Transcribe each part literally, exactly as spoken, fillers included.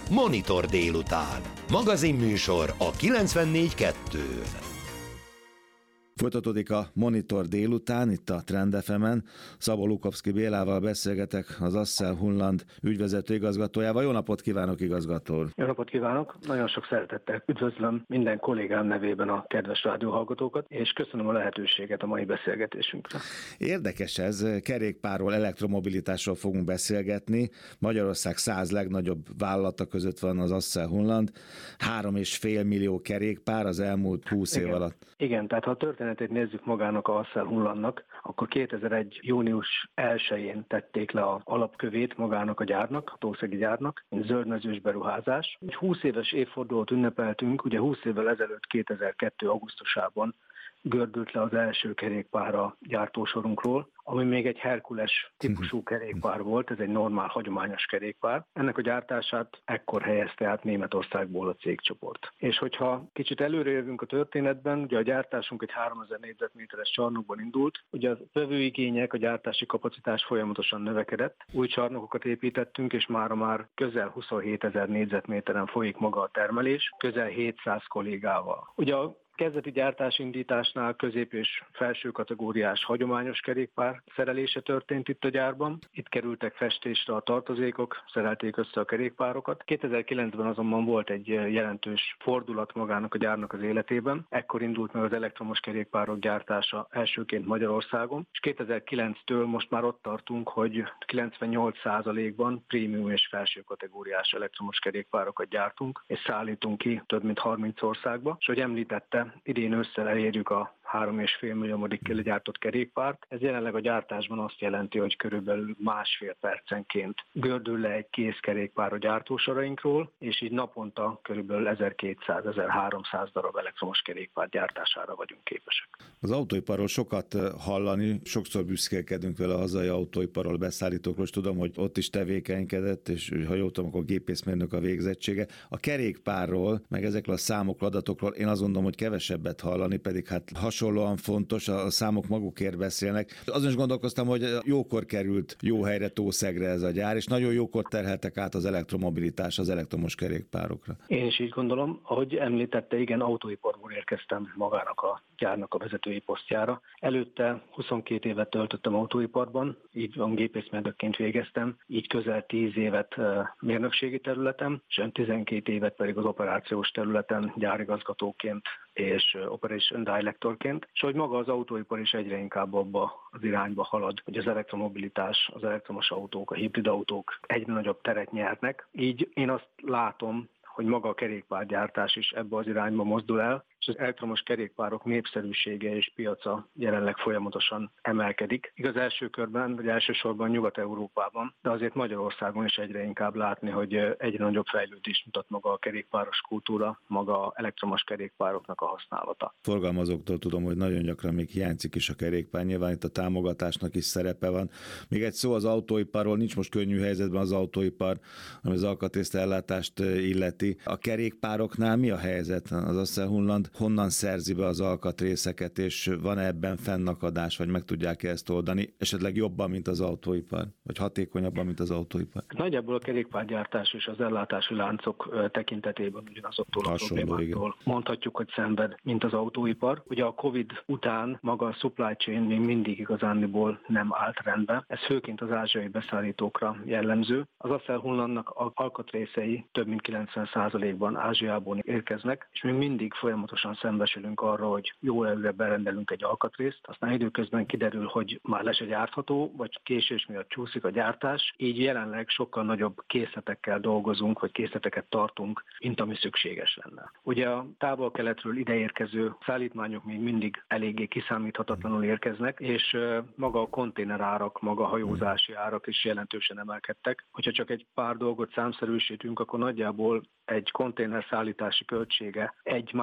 Monitor délután. Magazinműsor a kilencvennégy kettőn. Folytatódik a Monitor délután, itt a Trend ef emen. Szabó Lukovszky Bélával beszélgetek, az Assel-Hunland ügyvezető igazgatójával. Jó napot kívánok, igazgató úr! Jó napot kívánok! Nagyon sok szeretettel üdvözlöm minden kollégám nevében a kedves rádióhallgatókat, és köszönöm a lehetőséget a mai beszélgetésünkre. Érdekes ez, kerékpárról, elektromobilitásról fogunk beszélgetni. Magyarország száz legnagyobb vállalata között van az Assel-Hunland. Három és fél millió kerékpár az elmúlt húsz év alatt. Igen, tehát ha a történetét nézzük magának a Assel-Hunlandnak, akkor kétezer-egy. június elsején tették le az alapkövét magának a gyárnak, a tószegi gyárnak, mint zöldmezős beruházás. Egy húsz éves évfordulót ünnepeltünk, ugye húsz évvel ezelőtt kétezer-kettő. augusztusában gördült le az első kerékpár a gyártósorunkról, ami még egy Herkules típusú kerékpár volt, ez egy normál, hagyományos kerékpár. Ennek a gyártását ekkor helyezte át Németországból a cégcsoport. És hogyha kicsit előre jövünk a történetben, ugye a gyártásunk egy háromezer négyzetméteres csarnokban indult, ugye a vevőigények, a gyártási kapacitás folyamatosan növekedett, új csarnokokat építettünk, és mára már közel huszonhétezer négyzetméteren folyik maga a termelés, közel hétszáz kollégával. Ugye a kezdeti gyártásindításnál közép- és felső kategóriás hagyományos kerékpár szerelése történt itt a gyárban. Itt kerültek festésre a tartozékok, szerelték össze a kerékpárokat. kétezer-kilencben azonban volt egy jelentős fordulat magának a gyárnak az életében. Ekkor indult meg az elektromos kerékpárok gyártása elsőként Magyarországon, és kétezer-kilenctől most már ott tartunk, hogy kilencvennyolc százalékban prémium és felső kategóriás elektromos kerékpárokat gyártunk, és szállítunk ki több mint harminc országba. És hogy említette, idén ősszel elérjük a három és fél milliómodik legyártott kerékpárt. Ez jelenleg a gyártásban azt jelenti, hogy körülbelül másfél percenként gördül le egy kész kerékpár a gyártósorainkról, és így naponta körülbelül ezerkétszáz-ezerháromszáz darab elektromos kerékpár gyártására vagyunk képesek. Az autóiparról sokat hallani, sokszor büszkélkedünk vele a hazai autóiparról, beszállítókról, és tudom, hogy ott is tevékenykedett, és ha jól tudom, akkor gépészmérnök a végzettsége. A kerékpárról, meg ezekről a számokról, adatokról én azt gondolom, hogy kevesebbet hallani, pedig hát hasonlóan fontos, a számok magukért beszélnek. Azon is gondolkoztam, hogy jókor került jó helyre, Tószegre ez a gyár, és nagyon jókor terheltek át az elektromobilitás az elektromos kerékpárokra. Én is így gondolom, ahogy említette, igen, autóiparból érkeztem magának a gyárnak a vezetői posztjára. Előtte huszonkét évet töltöttem autóiparban, így van gépészmérnökként végeztem, így közel tíz évet mérnökségi területen, és tizenkét évet pedig az operációs területen gyárigazgatóként és Operation Directorként, és hogy maga az autóipar is egyre inkább abba az irányba halad, hogy az elektromobilitás, az elektromos autók, a hibrid autók egyre nagyobb teret nyernek. Így én azt látom, hogy maga a kerékpárgyártás is ebbe az irányba mozdul el, és az elektromos kerékpárok népszerűsége és piaca jelenleg folyamatosan emelkedik. Igaz, első körben, vagy elsősorban Nyugat-Európában, de azért Magyarországon is egyre inkább látni, hogy egyre nagyobb fejlődést mutat maga a kerékpáros kultúra, maga elektromos kerékpároknak a használata. Forgalmazóktól tudom, hogy nagyon gyakran még hiányzik is a kerékpár, nyilván itt a támogatásnak is szerepe van. Még egy szó az autóiparról, nincs most könnyű helyzetben az autóipar, ami az alkatrésztellátást illeti. A kerékpároknál mi a helyzet? Az Assel-Hunland honnan szerzi be az alkatrészeket, és van ebben fennakadás, vagy meg tudják-e ezt oldani, esetleg jobban, mint az autóipar, vagy hatékonyabban, mint az autóipar? Nagyjából a kerékpárgyártás és az ellátási láncok tekintetében ugyanazoktól a problémáktól mondhatjuk, hogy szenved, mint az autóipar. Ugye a Covid után maga a supply chain még mindig igazándiból nem állt rendbe. Ez főként az ázsiai beszállítókra jellemző. Az Assel-Hunlandnak alkatrészei több mint kilencven százalékban Ázsiából érkeznek, és még mindig folyamatosan szembesülünk arra, hogy jó előre berendelünk egy alkatrészt, aztán időközben kiderül, hogy már le se gyártható, vagy késés miatt csúszik a gyártás, így jelenleg sokkal nagyobb készletekkel dolgozunk, vagy készleteket tartunk, mint ami szükséges lenne. Ugye a távol-keletről ideérkező szállítmányok még mindig eléggé kiszámíthatatlanul érkeznek, és maga a konténerárak, maga a hajózási árak is jelentősen emelkedtek. Hogyha csak egy pár dolgot számszerűsítünk, akkor nagyjából egy konténer szállítási költsége egy másfél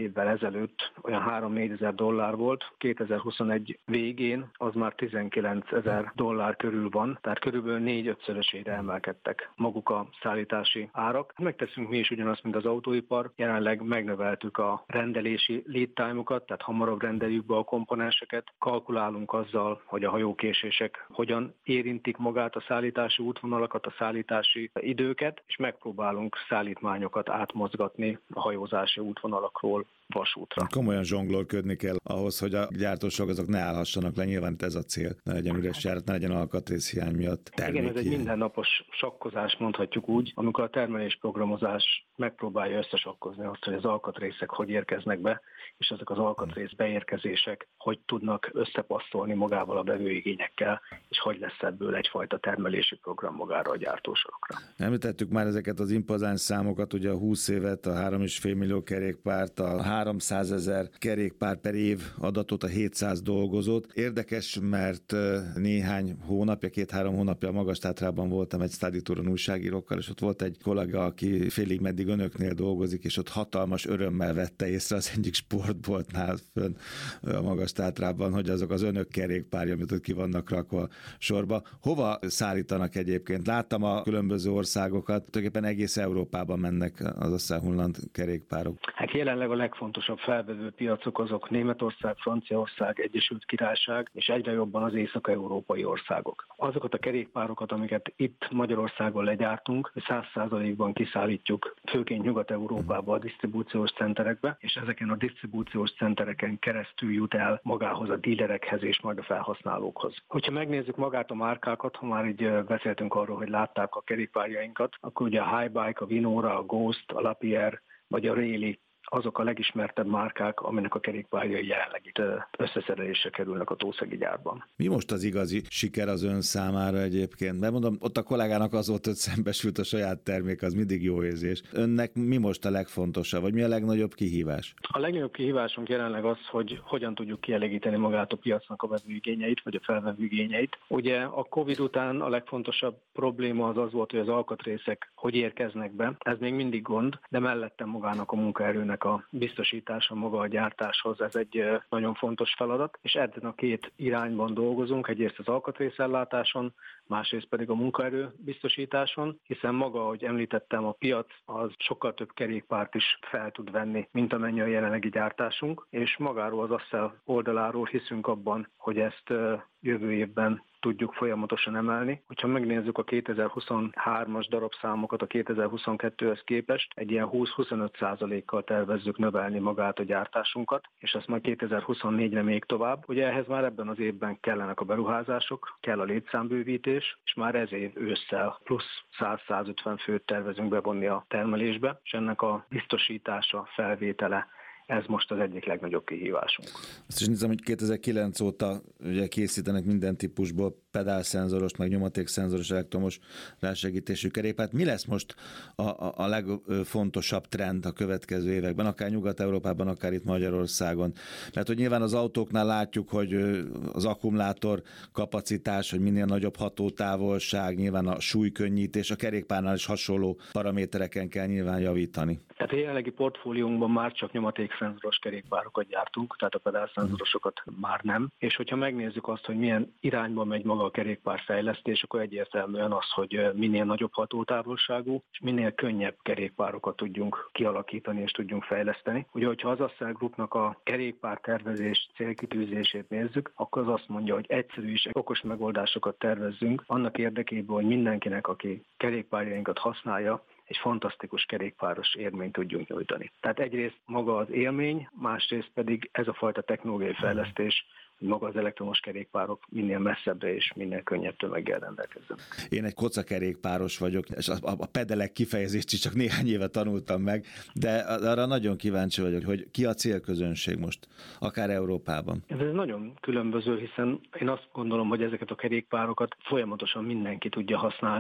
évvel ezelőtt olyan három-négyezer dollár volt, kétezer-huszonegy végén az már tizenkilencezer dollár körül van, tehát körülbelül négy-ötszörösére emelkedtek maguk a szállítási árak. Megteszünk mi is ugyanazt, mint az autóipar, jelenleg megnöveltük a rendelési lead time-okat, tehát hamarabb rendeljük be a komponenseket, kalkulálunk azzal, hogy a hajókésések hogyan érintik magát a szállítási útvonalakat, a szállítási időket, és megpróbálunk szállítmányokat átmozgatni a hajózási útvonalakról vasútra. Komolyan zsonglőrködni kell ahhoz, hogy a gyártósok azok ne állhassanak le, nyilván ez a cél, ne legyen üres járat, ne legyen alkatrészhiány miatt. Igen, ez egy mindennapos sakkozás, mondhatjuk úgy, amikor a termelésprogramozás megpróbálja összesakkozni azt, hogy az alkatrészek hogy érkeznek be, és ezek az alkatrész beérkezések hogy tudnak összepasszolni magával a vevőigényekkel, és hogy lesz ebből egyfajta termelési program magára a gyártósorokra. Említettük már ezeket az impozáns számokat, ugye a húsz évet, a három és fél millió kerékpárt, a háromszázezer kerékpár per év adatot, a hétszáz dolgozót. Érdekes, mert néhány hónapja, két-három hónapja a Magas-Tátrában voltam egy study touron újságírókkal, és ott volt egy kollega, aki félig meddig önöknél dolgozik, és ott hatalmas örömmel vette észre az egyik sportboltnál fönn a Magas-Tátrában, hogy azok az önök kerékpárja, amit ott ki vannak rakva sorba. Hova szállítanak egyébként? Láttam a különböző országokat, tulajdonképpen egész Európában mennek az összehullant kerékpárok. Hát jelenleg a legfontosabb felvevő piacok azok Németország, Franciaország, Egyesült Királyság, és egyre jobban az észak-európai országok. Azokat a kerékpárokat, amiket itt Magyarországon legyártunk, száz százalékban kiszállítjuk, főként Nyugat-Európába, a disztribúciós centerekbe, és ezeken a disztribúciós centereken keresztül jut el magához a dílerekhez és majd a felhasználókhoz. Hogyha megnézzük magát a márkákat, ha már így beszéltünk arról, hogy látták a kerékpárjainkat, akkor ugye a Highbike, a Vinora, a Ghost, a Lapierre vagy a Rally azok a legismertebb márkák, aminek a kerékpárjai jelenleg itt összeszerelésre kerülnek a Tószegi gyárban. Mi most az igazi siker az ön számára egyébként? Mert mondom, ott a kollégának az volt, hogy szembesült a saját termék, az mindig jó érzés. Önnek mi most a legfontosabb, vagy mi a legnagyobb kihívás? A legnagyobb kihívásunk jelenleg az, hogy hogyan tudjuk kielégíteni magát a piacnak a vevőigényeit, vagy a felvevőigényeit. Ugye a Covid után a legfontosabb probléma az az volt, hogy az alkatrészek hogy érkeznek be. Ez még mindig gond, de mellettem magának a munkaerőnek a biztosítása maga a gyártáshoz, ez egy nagyon fontos feladat, és ebben a két irányban dolgozunk, egyrészt az alkatrészellátáson, másrészt pedig a munkaerő biztosításon, hiszen maga, ahogy említettem, a piac az sokkal több kerékpárt is fel tud venni, mint amennyi a jelenlegi gyártásunk, és magáról az Accel oldaláról hiszünk abban, hogy ezt jövő évben tudjuk folyamatosan emelni. Hogyha megnézzük a kétezer-huszonhármas darabszámokat a kétezer-huszonkettőhöz képest, egy ilyen húsz-huszonöt százalékkal tervezzük növelni magát a gyártásunkat, és azt majd kétezer-huszonnégyre még tovább. Ugye ehhez már ebben az évben kellenek a beruházások, kell a létszámբővítés, és már ez év ősszel plusz száz-százötven főt tervezünk bevonni a termelésbe, és ennek a biztosítása, felvétele, ez most az egyik legnagyobb kihívásunk. Azt is nézem, hogy kétezer-kilenc óta ugye készítenek minden típusból pedálszenzoros, meg nyomatékszenzoros elektromos rásegítésű kerékpárt. Mi lesz most a, a, a legfontosabb trend a következő években, akár Nyugat-Európában, akár itt Magyarországon? Mert hogy nyilván az autóknál látjuk, hogy az akkumulátor kapacitás, hogy minél nagyobb hatótávolság, nyilván a súlykönnyítés, a kerékpárnál is hasonló paramétereken kell nyilván javítani. Tehát a jelenlegi portfóliónkban már csak nyomatékszenzoros kerékpárokat gyártunk, tehát a pedálszenzorosokat már nem. És hogyha megnézzük azt, hogy milyen irányba megy maga a kerékpárfejlesztés, akkor egyértelműen az, hogy minél nagyobb hatótávolságú, és minél könnyebb kerékpárokat tudjunk kialakítani és tudjunk fejleszteni. Ugye, hogyha az Accel Groupnak a kerékpártervezés célkitűzését nézzük, akkor az azt mondja, hogy egyszerű és okos megoldásokat tervezzünk annak érdekében, hogy mindenkinek, aki kerékpárjainkat használja, egy fantasztikus kerékpáros élményt tudjunk nyújtani. Tehát egyrészt maga az élmény, másrészt pedig ez a fajta technológiai fejlesztés, hogy maga az elektromos kerékpárok minél messzebbre és minél könnyebb tömeggel rendelkezzenek. Én egy kocakerékpáros vagyok, és a, a pedelek kifejezést is csak néhány éve tanultam meg, de arra nagyon kíváncsi vagyok, hogy ki a célközönség most, akár Európában. Ez nagyon különböző, hiszen én azt gondolom, hogy ezeket a kerékpárokat folyamatosan mindenki tudja használni,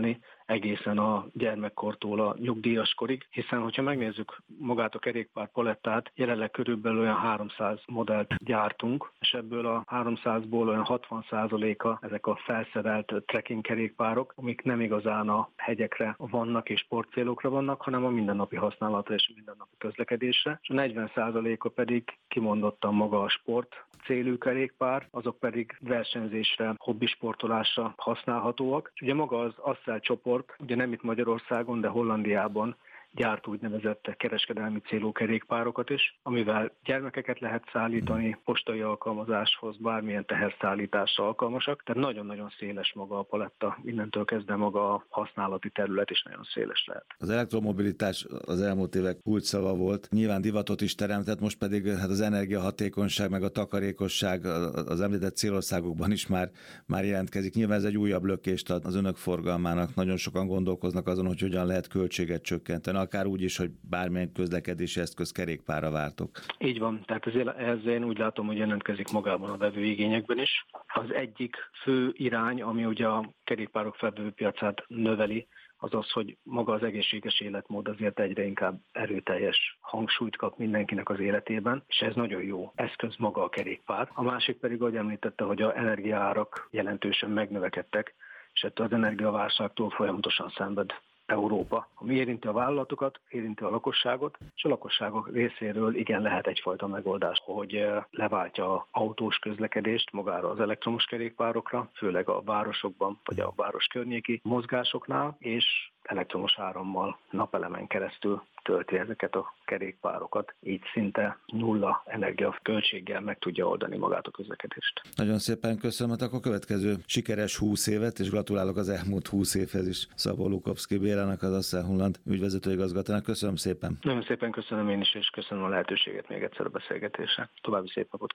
egészen a gyermekkortól a nyugdíjas korig, hiszen hogyha megnézzük magát a kerékpár palettát, jelenleg körülbelül olyan háromszáz modellt gyártunk, és ebből a háromszázból olyan hatvan százaléka ezek a felszerelt trekking kerékpárok, amik nem igazán a hegyekre vannak és sportcélokra vannak, hanem a mindennapi használatra és a mindennapi közlekedésre, és a negyven százaléka pedig kimondottan maga a sport célú kerékpár, azok pedig versenyzésre, hobbisportolásra használhatóak. És ugye maga az Accel csoport, ugye nem itt Magyarországon, de Hollandiában gyárt úgynevezett kereskedelmi célú kerékpárokat is, amivel gyermekeket lehet szállítani, postai alkalmazáshoz, bármilyen teherszállításra alkalmasak, tehát nagyon-nagyon széles maga a paletta, innentől kezdve maga a használati terület is nagyon széles lehet. Az elektromobilitás az elmúlt évek kulcsszava volt, nyilván divatot is teremtett, most pedig hát az energiahatékonyság meg a takarékosság az említett célországokban is már, már jelentkezik. Nyilván ez egy újabb lökést ad az önök forgalmának, nagyon sokan gondolkoznak azon, hogy hogyan lehet költséget csökkenteni, akár úgy is, hogy bármilyen közlekedési eszköz kerékpárra vártok. Így van, tehát ez én úgy látom, hogy jelentkezik magában a vevőigényekben is. Az egyik fő irány, ami ugye a kerékpárok felvevőpiacát növeli, az az, hogy maga az egészséges életmód azért egyre inkább erőteljes hangsúlyt kap mindenkinek az életében, és ez nagyon jó eszköz maga a kerékpár. A másik pedig, ahogy említette, hogy az energiaárak jelentősen megnövekedtek, és ettől az energiaválságtól folyamatosan szenved Európa, ami érinti a vállalatokat, érinti a lakosságot, és a lakosságok részéről igen lehet egyfajta megoldás, hogy leváltja az autós közlekedést magára az elektromos kerékpárokra, főleg a városokban vagy a város környéki mozgásoknál, és elektromos árammal napelemen keresztül tölti ezeket a kerékpárokat, így szinte nulla energiaköltséggel meg tudja oldani magát a közlekedést. Nagyon szépen köszönöm, hát akkor következő sikeres húsz évet, és gratulálok az elmúlt húsz évhez is Szabó Lukovszky Bélának, az Accel Holland ügyvezetőigazgatónak. Köszönöm szépen. Nagyon szépen köszönöm én is, és köszönöm a lehetőséget még egyszer a beszélgetésre. További szép napot.